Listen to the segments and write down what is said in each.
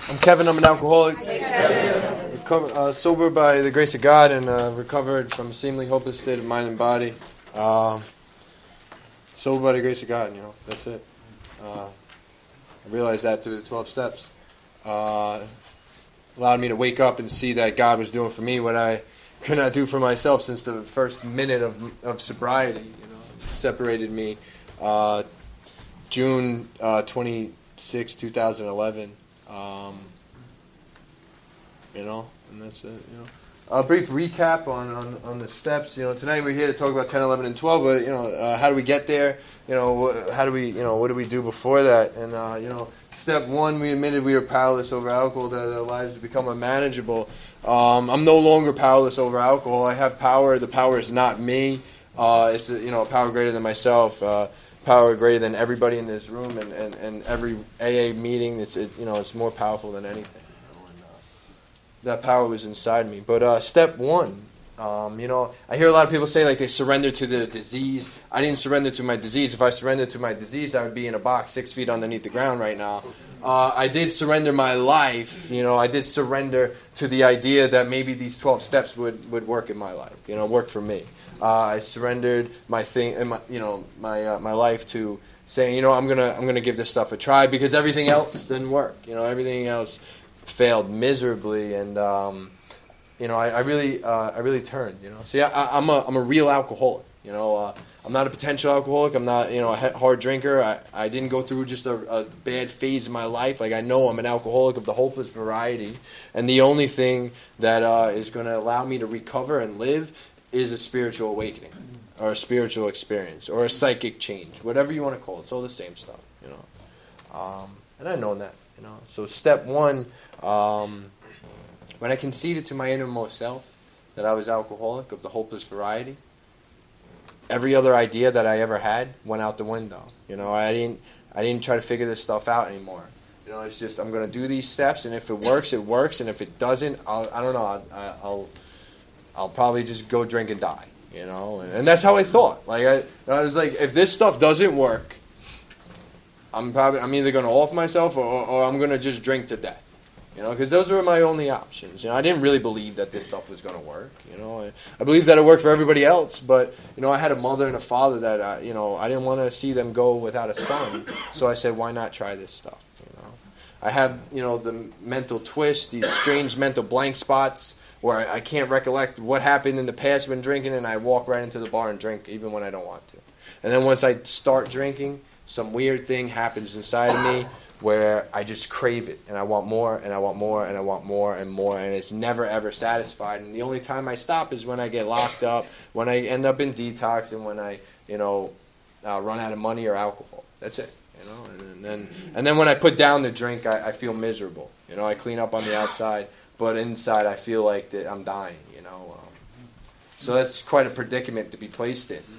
I'm Kevin. I'm an alcoholic. Sober by the grace of God and recovered from a seemingly hopeless state of mind and body. Sober by the grace of God, that's it. I realized that through the 12 steps. Allowed me to wake up and see that God was doing for me what I could not do for myself since the first minute of sobriety. Separated me June 26, 2011. And that's it. A brief recap on the steps. Tonight we're here to talk about 10, 11, and 12. But how do we get there? How do we? What do we do before that? And step one, we admitted we were powerless over alcohol. That our lives would become unmanageable. I'm no longer powerless over alcohol. I have power. The power is not me. It's a power greater than myself. Power greater than everybody in this room and every AA meeting. It's more powerful than anything. That power was inside me. But step one, I hear a lot of people say they surrender to the disease. I didn't surrender to my disease. If I surrendered to my disease, I would be in a box 6 feet underneath the ground right now. I did surrender my life. I did surrender to the idea that maybe these 12 steps would work in my life. Work for me. I surrendered my thing and my life to saying, I'm gonna give this stuff a try because everything else didn't work. Everything else failed miserably, and I really turned. See, I'm a real alcoholic. I'm not a potential alcoholic. I'm not a hard drinker. I didn't go through just a bad phase in my life. I know I'm an alcoholic of the hopeless variety, and the only thing that is going to allow me to recover and live is a spiritual awakening, or a spiritual experience, or a psychic change, whatever you want to call it. It's all the same stuff. And I've known that. So step one, when I conceded to my innermost self that I was alcoholic of the hopeless variety, every other idea that I ever had went out the window. I didn't try to figure this stuff out anymore. It's just I'm going to do these steps, and if it works, it works, and if it doesn't, I'll probably just go drink and die. And that's how I thought. I was like, if this stuff doesn't work, I'm either going to off myself or I'm going to just drink to death. Because those were my only options. I didn't really believe that this stuff was going to work. I believed that it worked for everybody else, but I had a mother and a father that I didn't want to see them go without a son. So I said, why not try this stuff? I have the mental twist, these strange mental blank spots where I can't recollect what happened in the past when drinking, and I walk right into the bar and drink even when I don't want to. And then once I start drinking, some weird thing happens inside of me where I just crave it, and I want more, and I want more, and I want more and more, and it's never ever satisfied. And the only time I stop is when I get locked up, when I end up in detox, and when I run out of money or alcohol. That's it. And then when I put down the drink, I feel miserable. I clean up on the outside, but inside I feel like that I'm dying. So that's quite a predicament to be placed in.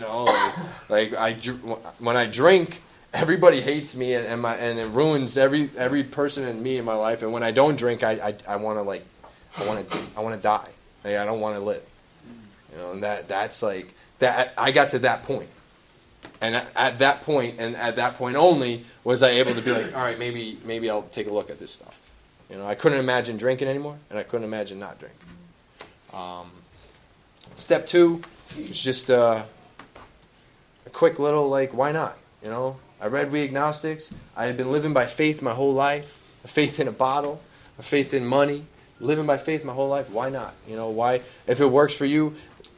When I drink, everybody hates me, and it ruins every person in me in my life. And when I don't drink, I want to die. I don't want to live. And that's like that. I got to that point, and at that point, and at that point only, was I able to be like, all right, maybe I'll take a look at this stuff. I couldn't imagine drinking anymore, and I couldn't imagine not drinking. Step two is just a quick little why not? I read We Agnostics. I had been living by faith my whole life. A faith in a bottle, a faith in money, living by faith my whole life. Why not? Why? If it works for you,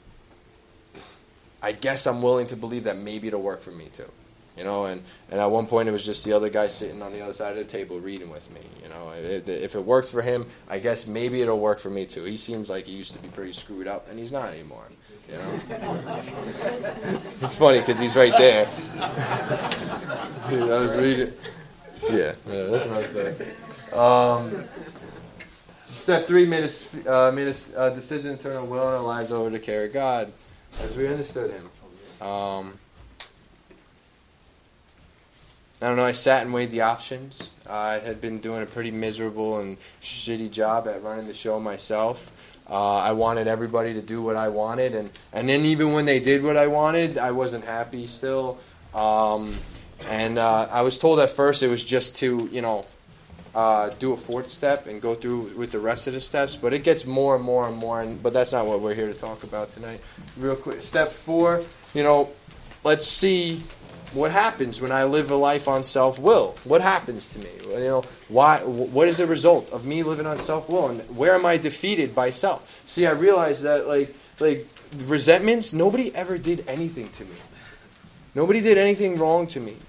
I guess I'm willing to believe that maybe it'll work for me too. And at one point it was just the other guy sitting on the other side of the table reading with me. If it works for him, I guess maybe it'll work for me too. He seems like he used to be pretty screwed up, and he's not anymore. It's funny because he's right there. I was reading. Yeah, that's what I was saying. Step 3 made a decision to turn our will and our lives over to care of God, as we understood Him. I don't know, I sat and weighed the options. I had been doing a pretty miserable and shitty job at running the show myself. I wanted everybody to do what I wanted, and then even when they did what I wanted, I wasn't happy still. And I was told at first it was just to, do a fourth step and go through with the rest of the steps, but it gets more and more and more, but that's not what we're here to talk about tonight. Real quick, step 4, let's see what happens when I live a life on self-will. What happens to me? What is the result of me living on self-will, and where am I defeated by self? See, I realized that like resentments, nobody ever did anything to me. Nobody did anything wrong to me,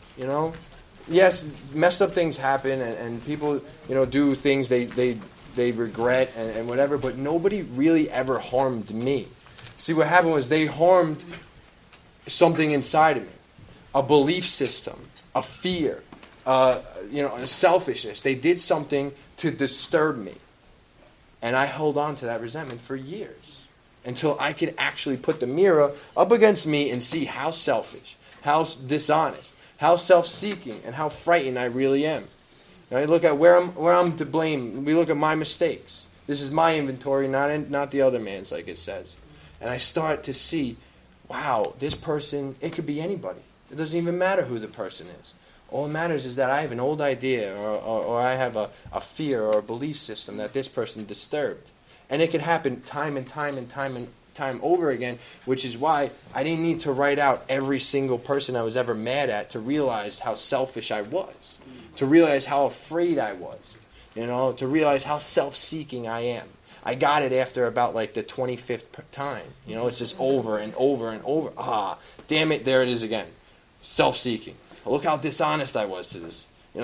Yes, messed up things happen, and people, do things they regret and whatever, but nobody really ever harmed me. See, what happened was they harmed something inside of me, a belief system, a fear, a selfishness. They did something to disturb me, and I held on to that resentment for years until I could actually put the mirror up against me and see how selfish, how dishonest, how self-seeking, and how frightened I really am. I look at where I'm to blame. We look at my mistakes. This is my inventory, not the other man's, like it says. And I start to see, wow, this person, it could be anybody. It doesn't even matter who the person is. All that matters is that I have an old idea or I have a fear or a belief system that this person disturbed. And it can happen time and time over again, which is why I didn't need to write out every single person I was ever mad at to realize how selfish I was, to realize how afraid I was, to realize how self-seeking I am. I got it after about like the 25th time. It's just over and over and over. Damn it, there it is again. Self-seeking. Look how dishonest I was to this.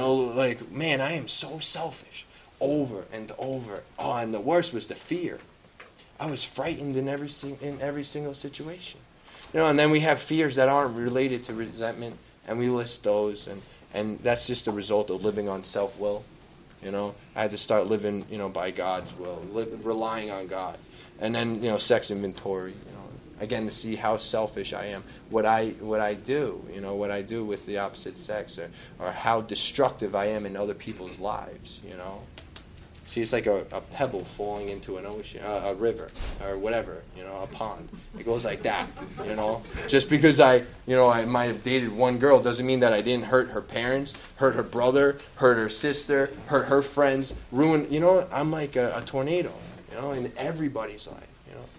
Man, I am so selfish. Over and over. And the worst was the fear. I was frightened in every single situation. And then we have fears that aren't related to resentment, and we list those, and that's just a result of living on self-will. I had to start living, by God's will, relying on God. And then, sex inventory, again, to see how selfish I am, what I do, what I do with the opposite sex, or how destructive I am in other people's lives, See, it's like a pebble falling into an ocean, a river, or whatever, a pond. It goes like that, Just because I might have dated one girl doesn't mean that I didn't hurt her parents, hurt her brother, hurt her sister, hurt her friends, ruin, I'm like a tornado, in everybody's life,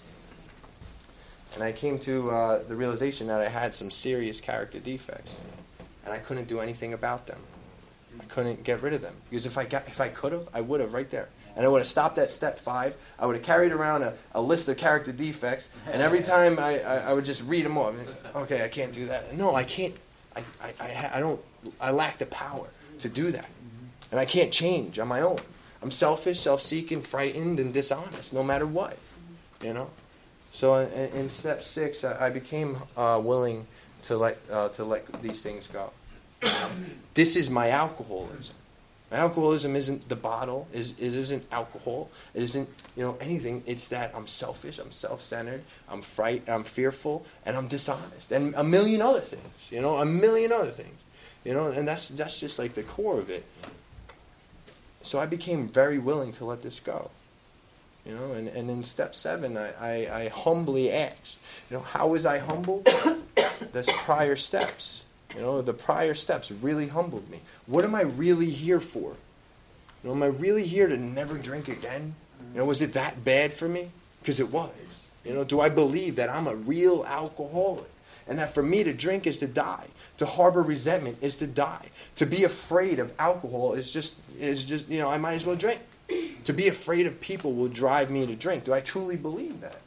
And I came to the realization that I had some serious character defects, and I couldn't do anything about them. I couldn't get rid of them. Because if I could have, I would have right there. And I would have stopped at step 5. I would have carried around a list of character defects. And every time I would just read them off. Okay, I can't do that. No, I can't. I lack the power to do that. And I can't change on my own. I'm selfish, self-seeking, frightened, and dishonest no matter what. So in step 6, I became willing to let these things go. This is my alcoholism. My alcoholism isn't the bottle. It isn't alcohol. It isn't anything. It's that I'm selfish. I'm self-centered. I'm fearful, and I'm dishonest, and a million other things. A million other things. And that's just like the core of it. So I became very willing to let this go. And in step 7, I humbly asked. How was I humbled? That's prior steps. The prior steps really humbled me. What am I really here for? Am I really here to never drink again? Was it that bad for me? Because it was. Do I believe that I'm a real alcoholic? And that for me to drink is to die. To harbor resentment is to die. To be afraid of alcohol is just I might as well drink. To be afraid of people will drive me to drink. Do I truly believe that?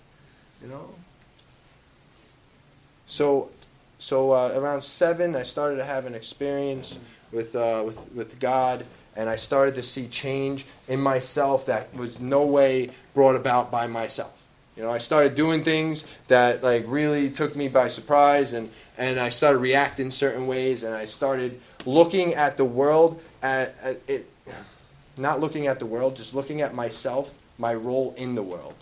So around 7, I started to have an experience with God, and I started to see change in myself that was no way brought about by myself. I started doing things that really took me by surprise, and I started reacting certain ways, and I started looking at the world at it, not looking at the world, just looking at myself, my role in the world.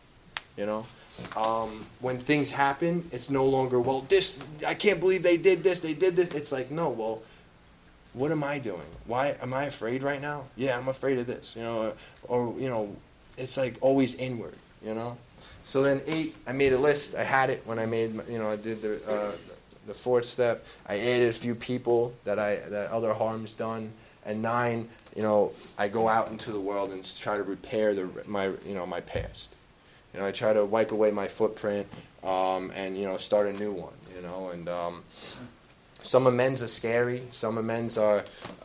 When things happen, it's no longer, I can't believe they did this. It's like, no, what am I doing? Why am I afraid right now? Yeah, I'm afraid of this, or it's like always inward, So then 8, I made a list. I had it when I made, I did the 4th step. I added a few people that other harms done, And 9, I go out into the world and try to repair my past. I try to wipe away my footprint and start a new one. And some amends are scary. Some amends are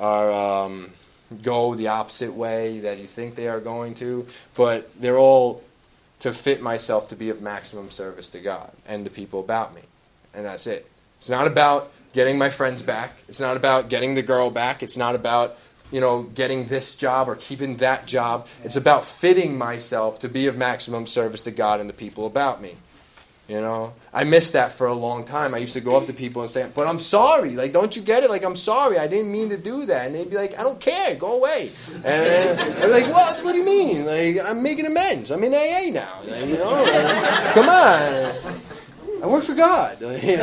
go the opposite way that you think they are going to, but they're all to fit myself to be of maximum service to God and the people about me. And that's it. It's not about getting my friends back. It's not about getting the girl back. It's not about, getting this job or keeping that job. It's about fitting myself to be of maximum service to God and the people about me. I missed that for a long time. I used to go up to people and say, but I'm sorry. Like, don't you get it? Like, I'm sorry. I didn't mean to do that. And they'd be like, I don't care. Go away. And I'd be like, what? What do you mean? Like, I'm making amends. I'm in AA now. Come on. I work for God.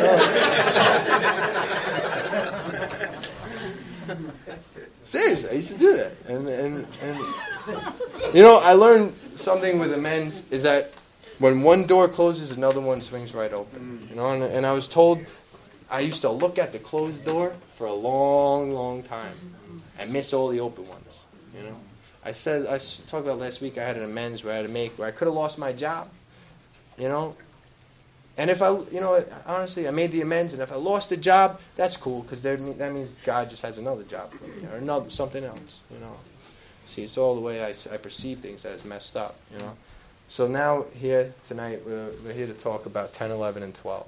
Seriously, I used to do that. And I learned something with amends is that when one door closes, another one swings right open. And I was told I used to look at the closed door for a long, long time and miss all the open ones. I talked about last week I had an amends where I had to make where I could have lost my job. And if honestly, I made the amends, and if I lost the job, that's cool because that means God just has another job for me or something else. See, it's all the way I perceive things that is messed up. So now here tonight, we're here to talk about 10, 11, and 12.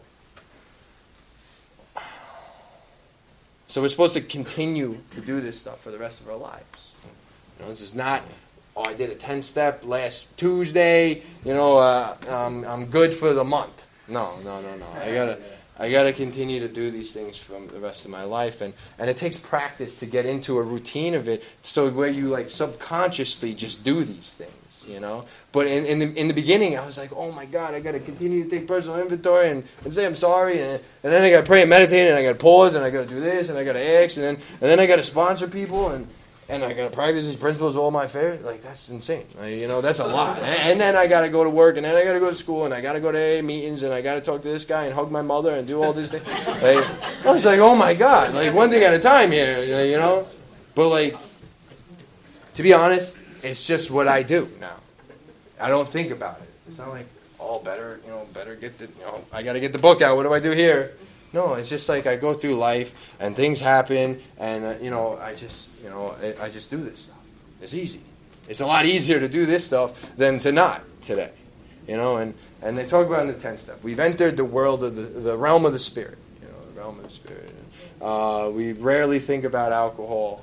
So we're supposed to continue to do this stuff for the rest of our lives. This is not, I did a 10-step last Tuesday, I'm good for the month. No. I gotta continue to do these things for the rest of my life, and it takes practice to get into a routine of it. So where you subconsciously just do these things. But in the beginning, I was like, oh my God, I got to continue to take personal inventory and say I'm sorry, and then I got to pray and meditate, and I got to pause, and I got to do this, and I got to ask, and then I got to sponsor people, and I got to practice these principles all my affairs. That's insane. That's a lot. And then I got to go to work, and then I got to go to school, and I got to go to AA meetings, and I got to talk to this guy and hug my mother and do all these things. I was like, oh my God, one thing at a time here, But to be honest, it's just what I do now. I don't think about it. It's not like, better get I got to get the book out. What do I do here? No, it's just I go through life and things happen and, I just do this stuff. It's easy. It's a lot easier to do this stuff than to not today, and they talk about in the 10th step. We've entered the world of the realm of the spirit, the realm of the spirit. We rarely think about alcohol,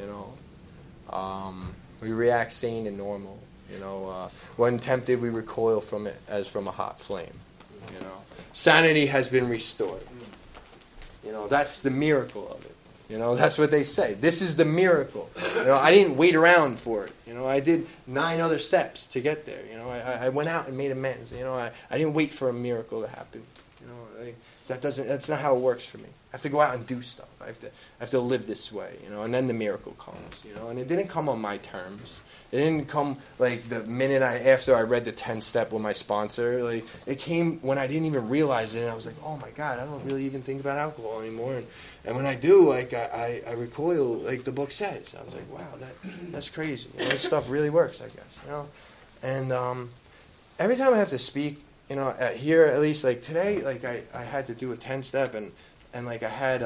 we react sane and normal. When tempted, we recoil from it as from a hot flame. Sanity has been restored. That's the miracle of it. That's what they say. This is the miracle. I didn't wait around for it. I did 9 other steps to get there. I went out and made amends. I didn't wait for a miracle to happen. That's not how it works for me. I have to go out and do stuff. I have to live this way, and then the miracle comes, and it didn't come on my terms. It didn't come the minute after I read the 10th step with my sponsor. It came when I didn't even realize it, and I was like, oh my God, I don't really even think about alcohol anymore. And when I do, I recoil, the book says. I was like, wow, that's crazy. This stuff really works, I guess, And every time I have to speak, here at least, today, I had to do a 10-step, and I had,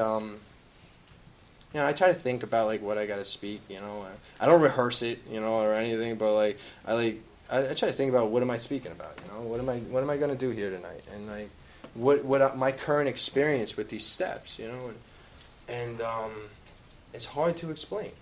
I try to think about, what I got to speak, I don't rehearse it, or anything, but, I try to think about what am I speaking about, what am I going to do here tonight, and, what my current experience with these steps, and it's hard to explain.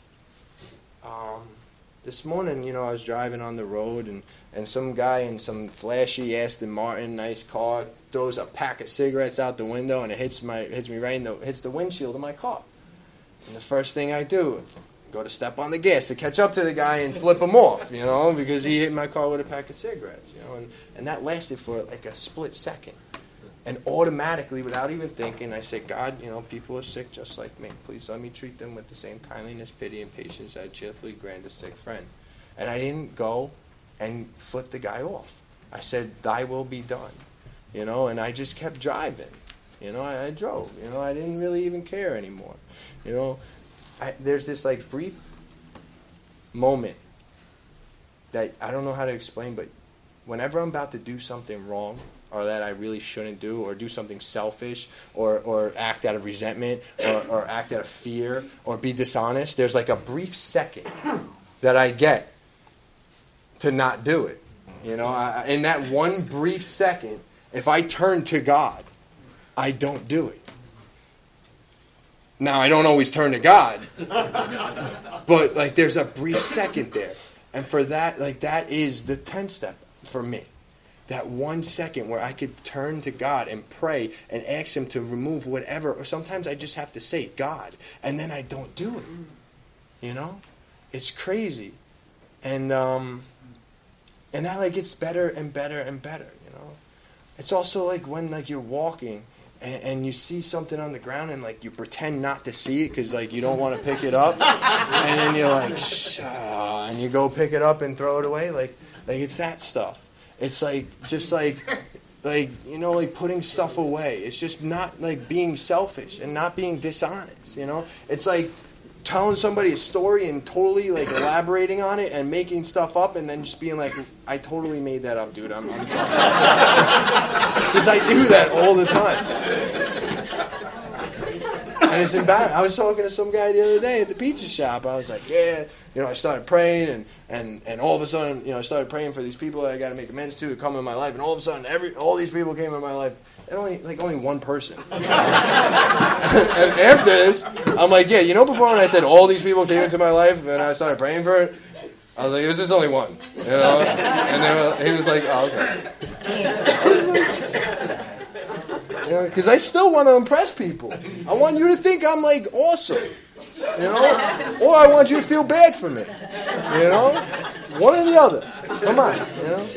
This morning, I was driving on the road, and some guy in some flashy Aston Martin, nice car, throws a pack of cigarettes out the window, and it hits me right hits the windshield of my car. And the first thing I do, go to step on the gas to catch up to the guy and flip him off, because he hit my car with a pack of cigarettes, and that lasted for a split second. And automatically, without even thinking, I said, God, people are sick just like me. Please let me treat them with the same kindliness, pity, and patience I cheerfully grant a sick friend. And I didn't go and flip the guy off. I said, thy will be done. And I just kept driving. I drove. I didn't really even care anymore. there's this like brief moment that I don't know how to explain, but whenever I'm about to do something wrong, or that I really shouldn't do, or do something selfish, or act out of resentment, or act out of fear, or be dishonest, there's like a brief second that I get to not do it. You know, in that one brief second, if I turn to God, I don't do it. Now, I don't always turn to God, but like there's a brief second there. And for that, like that is the 10th step for me. That 1 second where I could turn to God and pray and ask Him to remove whatever. Or sometimes I just have to say, God, and then I don't do it. You know? It's crazy. And that like gets better and better and better, you know? It's also like when like you're walking and you see something on the ground and like you pretend not to see it because like you don't want to pick it up. And then you're like, and you go pick it up and throw it away. Like it's that stuff. It's like, just like, you know, like putting stuff away. It's just not like being selfish and not being dishonest, you know? It's like telling somebody a story and totally like elaborating on it and making stuff up and then just being like, I totally made that up, dude. I'm sorry. Because I do that all the time. And it's embarrassing. I was talking to some guy the other day at the pizza shop. I was like, yeah, you know, I started praying and all of a sudden, you know, I started praying for these people that I got to make amends to come in my life. And all of a sudden, all these people came in my life. And only one person. And after this, I'm like, yeah, you know, before when I said all these people came into my life and I started praying for it, I was like, it was just only one, you know? And then he was like, oh, okay. Because I still want to impress people. I want you to think I'm like awesome, you know? Or I want you to feel bad for me, you know? One or the other. Come on, you know?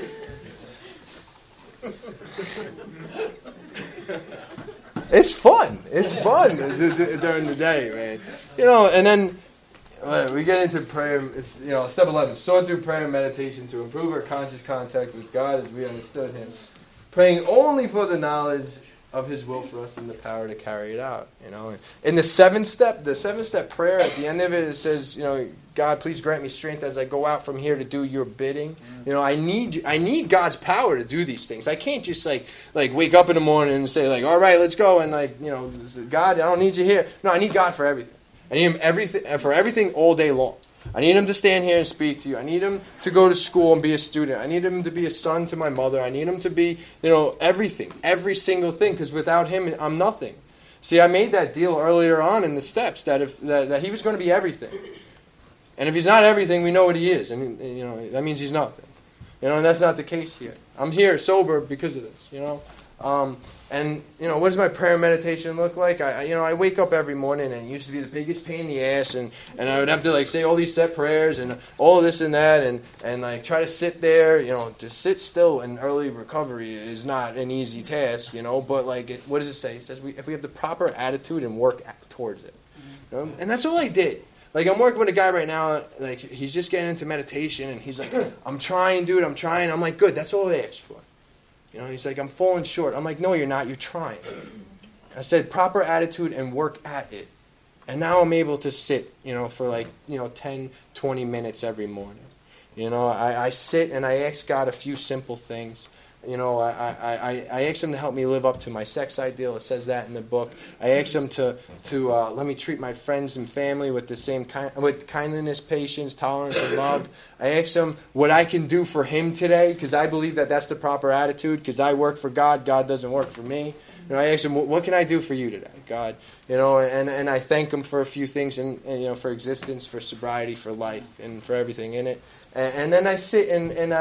It's fun. It's fun during the day, man. You know, and then we get into prayer. It's, you know, step 11. Sort through prayer and meditation to improve our conscious contact with God as we understood Him. Praying only for the knowledge of His will for us and the power to carry it out. You know, in the seventh step prayer, at the end of it, it says, you know, God, please grant me strength as I go out from here to do your bidding. You know, I need God's power to do these things. I can't just like wake up in the morning and say like, all right, let's go, and like, you know, God, I don't need you here. No, I need God for everything. I need Him for everything all day long. I need Him to stand here and speak to you. I need Him to go to school and be a student. I need Him to be a son to my mother. I need Him to be, you know, everything, every single thing, because without Him, I'm nothing. See, I made that deal earlier on in the steps that that He was going to be everything. And if He's not everything, we know what He is. And, you know, that means He's nothing. You know, and that's not the case here. I'm here sober because of this, you know. And, you know, what does my prayer and meditation look like? I wake up every morning and it used to be the biggest pain in the ass. And I would have to, like, say all these set prayers and all this and that. And like, try to sit there. You know, to sit still in early recovery is not an easy task, you know. But, like, what does it say? It says if we have the proper attitude and work towards it. You know? And that's all I did. Like, I'm working with a guy right now, like, he's just getting into meditation, and he's like, I'm trying, dude, I'm trying. I'm like, good, that's all I asked for. You know, he's like, I'm falling short. I'm like, no, you're not, you're trying. I said, proper attitude and work at it. And now I'm able to sit, you know, for like, you know, 10, 20 minutes every morning. You know, I sit and I ask God a few simple things. You know, I asked Him to help me live up to my sex ideal. It says that in the book. I asked Him to let me treat my friends and family with the same with kindness, patience, tolerance, and love. I asked Him what I can do for Him today, because I believe that that's the proper attitude. Because I work for God, God doesn't work for me. You know, I asked Him, what can I do for you today, God? You know, and I thank Him for a few things, and you know, for existence, for sobriety, for life, and for everything in it. And then I sit and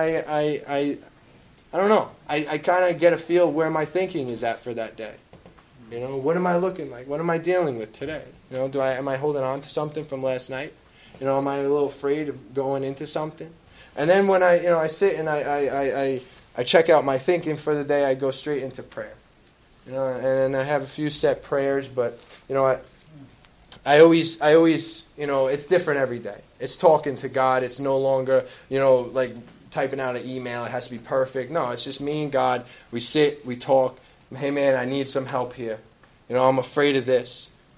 I don't know. I kind of get a feel where my thinking is at for that day. You know, what am I looking like? What am I dealing with today? You know, am I holding on to something from last night? You know, am I a little afraid of going into something? And then when I sit and I check out my thinking for the day, I go straight into prayer. You know, and I have a few set prayers, but you know, I always, you know, it's different every day. It's talking to God. It's no longer, you know, like typing out an email. It has to be perfect. No, it's just me and God. We sit, we talk. Hey, man, I need some help here. You know, I'm afraid of this.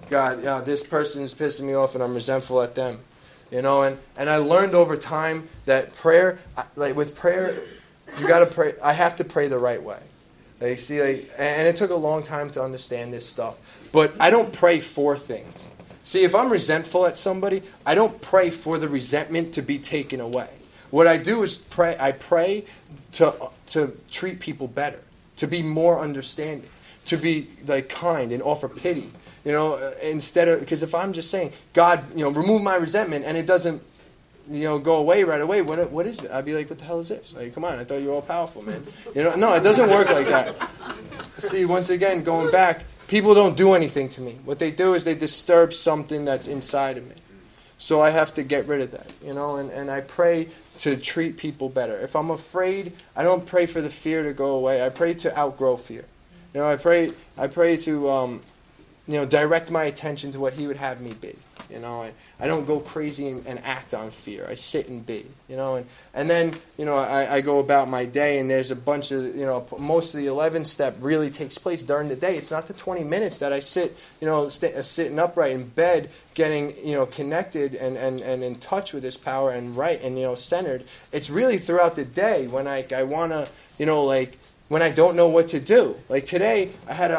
God, this person is pissing me off and I'm resentful at them. And I learned over time that prayer, with prayer, you got to pray. I have to pray the right way. And it took a long time to understand this stuff. But I don't pray for things. See, if I'm resentful at somebody, I don't pray for the resentment to be taken away. What I do is pray. I pray to treat people better, to be more understanding, to be kind and offer pity. Instead of, because if I'm just saying, God, remove my resentment, and it doesn't, go away right away, what is it? I'd be like, what the hell is this? Come on, I thought you were all powerful, man. No, it doesn't work like that. See, once again, going back, people don't do anything to me. What they do is they disturb something that's inside of me. So I have to get rid of that, and I pray to treat people better. If I'm afraid, I don't pray for the fear to go away. I pray to outgrow fear. I pray to direct my attention to what He would have me be. I don't go crazy and act on fear. I sit and be. And then I go about my day, and there's a bunch of most of the 11 step really takes place during the day. It's not the 20 minutes that I sit sitting upright in bed, getting connected and in touch with this power and centered. It's really throughout the day when I want to when I don't know what to do. Like today, I had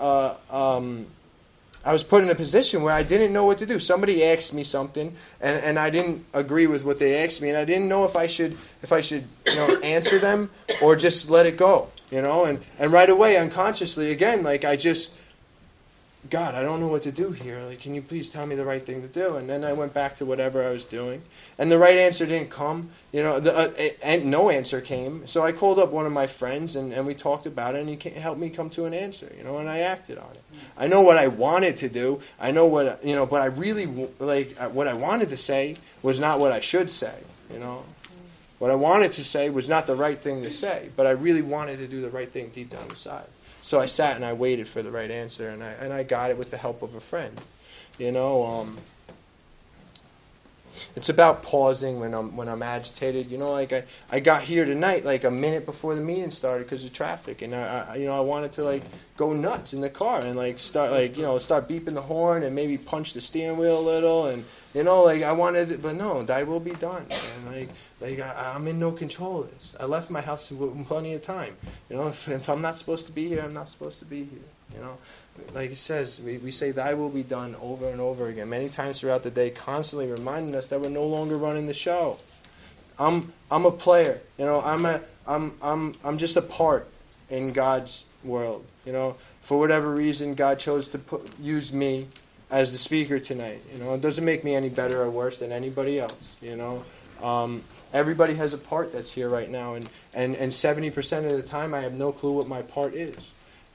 I was put in a position where I didn't know what to do. Somebody asked me something, and I didn't agree with what they asked me, and I didn't know if I should answer them or just let it go, And right away, unconsciously, again, God, I don't know what to do here. Can you please tell me the right thing to do? And then I went back to whatever I was doing, and the right answer didn't come. And no answer came. So I called up one of my friends, and we talked about it, and he helped me come to an answer. And I acted on it. I know what I wanted to do. I know what but I really what I wanted to say was not what I should say. What I wanted to say was not the right thing to say, but I really wanted to do the right thing deep down inside. So I sat and I waited for the right answer, and I got it with the help of a friend. It's about pausing when I'm agitated. I got here tonight a minute before the meeting started because of traffic, and I wanted to go nuts in the car and start beeping the horn and maybe punch the steering wheel a little, and I wanted it, but no, thy will be done. And I'm in no control of this. I left my house with plenty of time. If I'm not supposed to be here, I'm not supposed to be here. Like it says, we say thy will be done over and over again, many times throughout the day, constantly reminding us that we're no longer running the show. I'm a player. I'm just a part in God's world. For whatever reason, God chose to use me as the speaker tonight. It doesn't make me any better or worse than anybody else. Everybody has a part that's here right now, and 70% of the time I have no clue what my part is.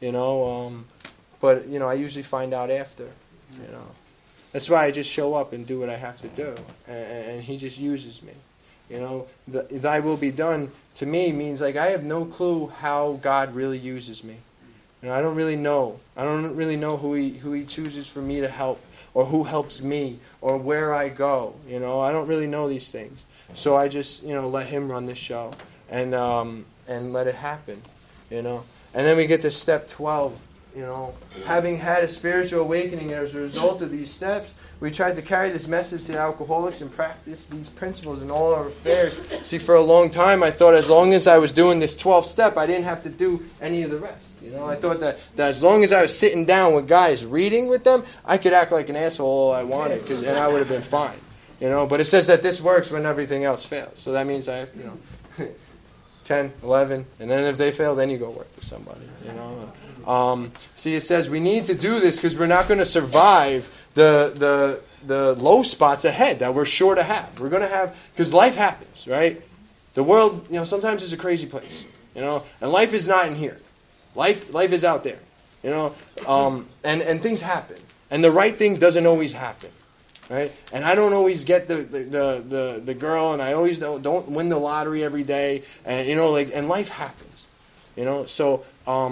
But I usually find out after. That's why I just show up and do what I have to do, and He just uses me. Thy will be done to me means I have no clue how God really uses me. I don't really know. I don't really know who he chooses for me to help, or who helps me, or where I go. I don't really know these things. So I just let Him run the show, and let it happen. And then we get to step 12. Having had a spiritual awakening as a result of these steps, we tried to carry this message to alcoholics and practice these principles in all our affairs. See, for a long time, I thought as long as I was doing this 12th step, I didn't have to do any of the rest. I thought that as long as I was sitting down with guys, reading with them, I could act like an asshole all I wanted, and I would have been fine. But it says that this works when everything else fails. So that means I have, 10, 11, and then if they fail, then you go work with somebody. See, it says we need to do this because we're not going to survive the low spots ahead that we're sure to have. We're going to have, because life happens, right? The world, sometimes is a crazy place, and life is not in here. Life is out there, and things happen, and the right thing doesn't always happen. Right? And I don't always get the girl, and I always don't win the lottery every day, and and life happens, So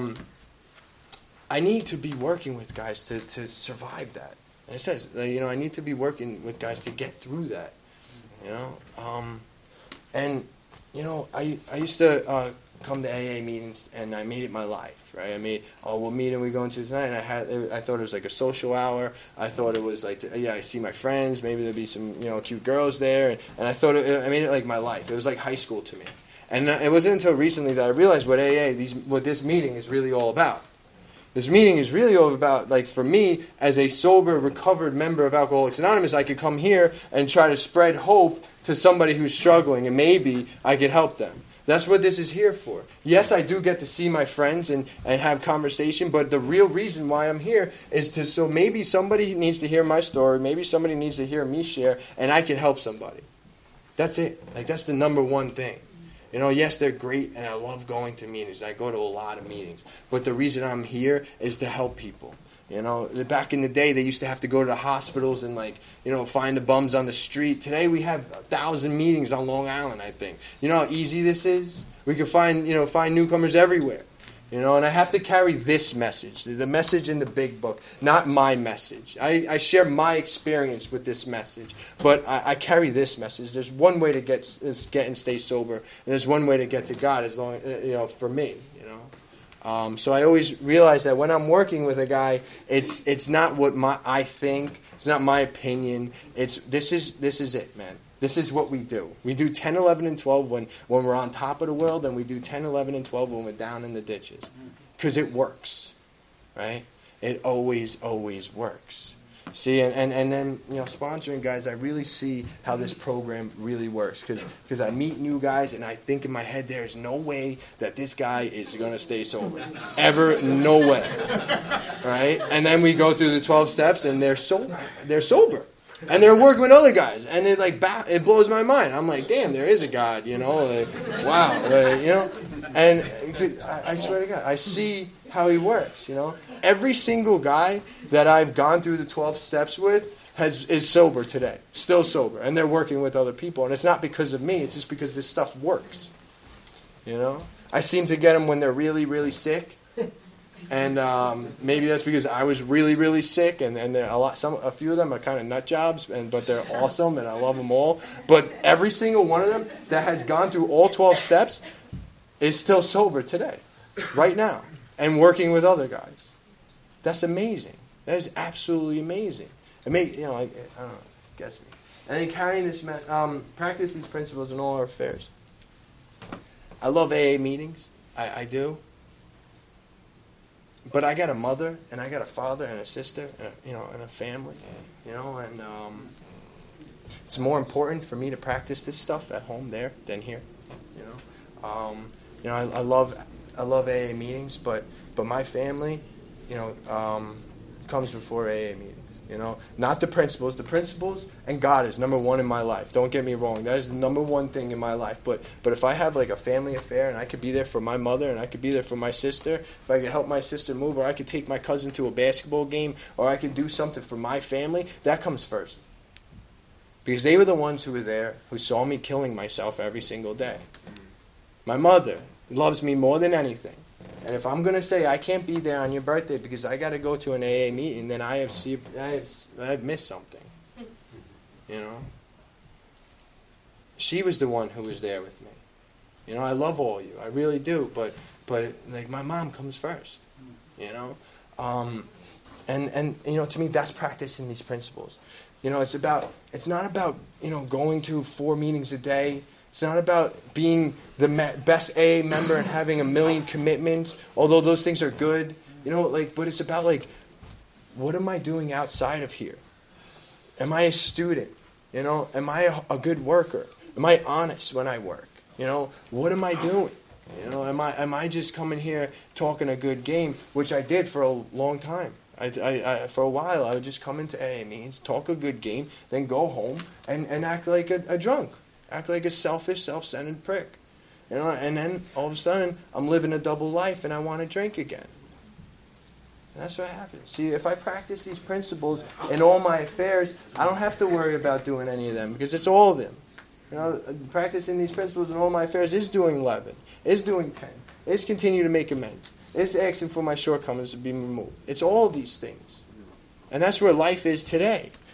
I need to be working with guys to survive that. And it says, I need to be working with guys to get through that, And I used to come to AA meetings, and I made it my life, right? I made, what meeting are we going to tonight? And I thought it was like a social hour. I thought it was like, I see my friends. Maybe there'd be some, cute girls there. And I thought I made it like my life. It was like high school to me. And it wasn't until recently that I realized what what this meeting is really all about. This meeting is really all about, like, for me, as a sober, recovered member of Alcoholics Anonymous, I could come here and try to spread hope to somebody who's struggling, and maybe I could help them. That's what this is here for. Yes, I do get to see my friends and have conversation, but the real reason why I'm here is so maybe somebody needs to hear my story, maybe somebody needs to hear me share, and I can help somebody. That's it. Like, that's the number one thing. Yes, they're great, and I love going to meetings. I go to a lot of meetings. But the reason I'm here is to help people. Back in the day, they used to have to go to the hospitals and, find the bums on the street. Today, we have 1,000 meetings on Long Island, I think. You know how easy this is? We can find newcomers everywhere. And I have to carry this message, the message in the big book, not my message. I share my experience with this message, but I carry this message. There's one way to get and stay sober, and there's one way to get to God, as long for me. So I always realize that when I'm working with a guy, it's not what I think, it's not my opinion. This is it, man. This is what we do. We do 10, 11, and 12 when we're on top of the world, and we do 10, 11, and 12 when we're down in the ditches. Because it works, right? It always works. See, and then, sponsoring guys, I really see how this program really works. Because I meet new guys, and I think in my head, there's no way that this guy is going to stay sober. Ever, no way. Right? And then we go through the 12 steps, and they're sober. They're sober. And they're working with other guys, and it blows my mind. I'm like, damn, there is a God, wow, And I swear to God, I see how He works, Every single guy that I've gone through the 12 steps with is sober today, still sober, and they're working with other people. And it's not because of me; it's just because this stuff works, I seem to get them when they're really, really sick. And maybe that's because I was really, really sick, and a few of them are kind of nut jobs, but they're awesome, and I love them all. But every single one of them that has gone through all 12 steps is still sober today, right now, and working with other guys. That's amazing. That is absolutely amazing. I don't know, gets me. And then carrying this, practice these principles in all our affairs. I love AA meetings. I do. But I got a mother, and I got a father, and a sister, and a family, and it's more important for me to practice this stuff at home there than here, I love AA meetings, but my family, comes before AA meetings. Not the principles. The principles and God is number one in my life. Don't get me wrong. That is the number one thing in my life. But if I have like a family affair and I could be there for my mother and I could be there for my sister, if I could help my sister move, or I could take my cousin to a basketball game, or I could do something for my family, that comes first. Because they were the ones who were there, who saw me killing myself every single day. My mother loves me more than anything. And if I'm going to say I can't be there on your birthday because I got to go to an AA meeting, then I have missed something. She was the one who was there with me. I love all of you. I really do. But like, my mom comes first. And to me, that's practicing these principles. It's not about going to 4 meetings a day. It's not about being the best AA member and having 1 million commitments, although those things are good. But it's about, what am I doing outside of here? Am I a student? Am I a good worker? Am I honest when I work? What am I doing? Am I just coming here talking a good game, which I did for a long time. I for a while, I would just come into AA meetings, talk a good game, then go home and act like a drunk. Act like a selfish, self-centered prick. And then all of a sudden, I'm living a double life and I want to drink again. And that's what happens. See, if I practice these principles in all my affairs, I don't have to worry about doing any of them because it's all of them. Practicing these principles in all my affairs is doing 11, is doing 10, is continue to make amends, is asking for my shortcomings to be removed. It's all these things. And that's where life is today.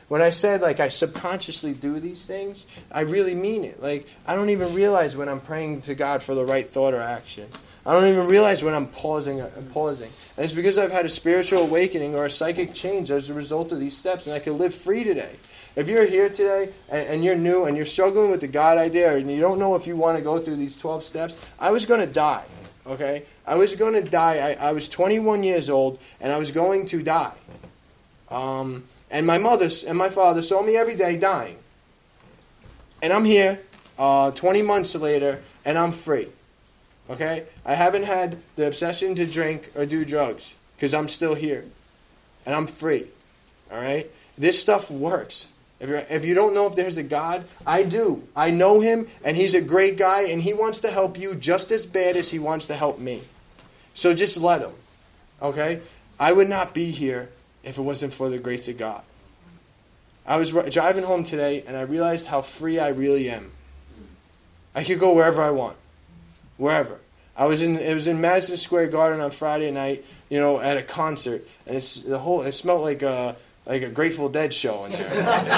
when I said, like, I subconsciously do these things, I really mean it. Like, I don't even realize when I'm praying to God for the right thought or action. I don't even realize when I'm pausing. And it's because I've had a spiritual awakening or a psychic change as a result of these steps, and I can live free today. If you're here today and you're new and you're struggling with the God idea and you don't know if you want to go through these 12 steps, I was going to die, okay? I was going to die. I was 21 years old, and I was going to die. And my mother and my father saw me every day dying. And I'm here 20 months later, and I'm free. Okay? I haven't had the obsession to drink or do drugs because I'm still here. And I'm free. All right? This stuff works. If you don't know if there's a God, I do. I know him, and he's a great guy, and he wants to help you just as bad as he wants to help me. So just let him. Okay? I would not be here if it wasn't for the grace of God. I was driving home today, and I realized how free I really am. I could go wherever I want. Wherever. It was in Madison Square Garden on Friday night, at a concert, and it smelled like a Grateful Dead show in there.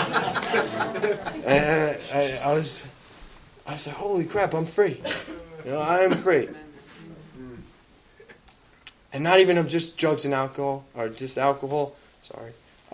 And I was like, holy crap, I'm free. I am free. And not even of just drugs and alcohol, or just alcohol, sorry.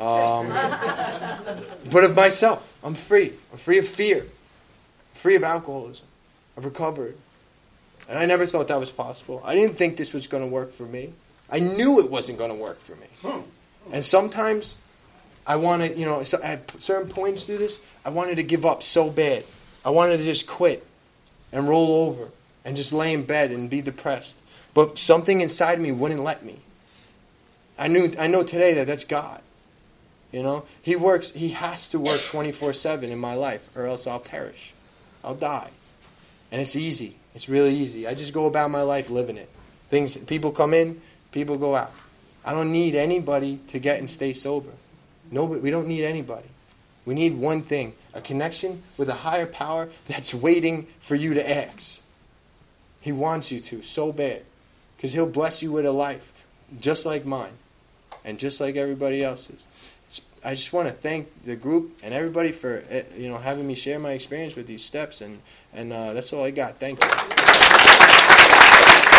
But of myself. I'm free. I'm free of fear. I'm free of alcoholism. I've recovered. And I never thought that was possible. I didn't think this was going to work for me. I knew it wasn't going to work for me. And sometimes I wanted, at certain points through this, I wanted to give up so bad. I wanted to just quit and roll over and just lay in bed and be depressed. But something inside me wouldn't let me. I know today that that's God. He works. He has to work 24/7 in my life, or else I'll perish. I'll die. And it's easy. It's really easy. I just go about my life living it. People come in, people go out. I don't need anybody to get and stay sober. Nobody. We don't need anybody. We need one thing: a connection with a higher power that's waiting for you to ask. He wants you to so bad, because he'll bless you with a life just like mine, and just like everybody else's. I just want to thank the group and everybody for having me share my experience with these steps, and that's all I got. Thank you.